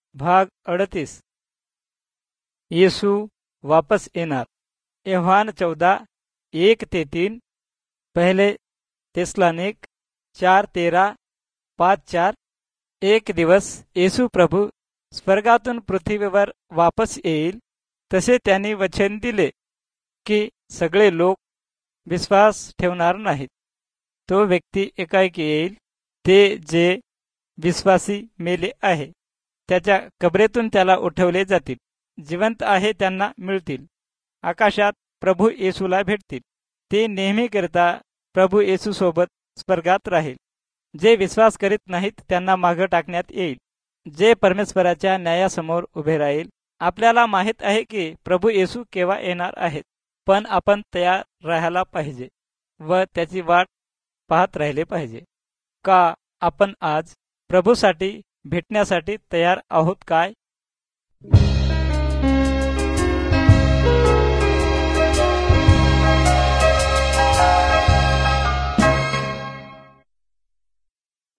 भाग 38 येशू वापस येणार। योहान 14:1-3, पहिले तेसलानिक 4:13, 5:4। एक दिवस येशू प्रभू स्वर्गातून पृथ्वीवर वापस येईल, तसे त्यांनी वचन दिले की सगळे लोक विश्वास ठेवणार नाहीत। तो व्यक्ती एकाएकी येईल, ते जे विश्वासी मेले आहे त्याच्या कबरेतून त्याला उठवले जातील, जिवंत आहे त्यांना मिळतील। आकाशात प्रभू येशूला भेटतील। ते नेहमीकरिता प्रभू येशू सोबत स्वर्गात राहील। जे विश्वास करीत नाहीत त्यांना मागे टाकण्यात येईल, जे परमेश्वराच्या न्यायासमोर उभे राहील। आपल्याला माहित आहे की प्रभू येशू केव्हा येणार आहेत, पण आपण तयार राहायला पाहिजे व त्याची वाट पाहत राहिले पाहिजे। का आपण आज प्रभूसाठी भेटण्यासाठी तयार आहोत काय?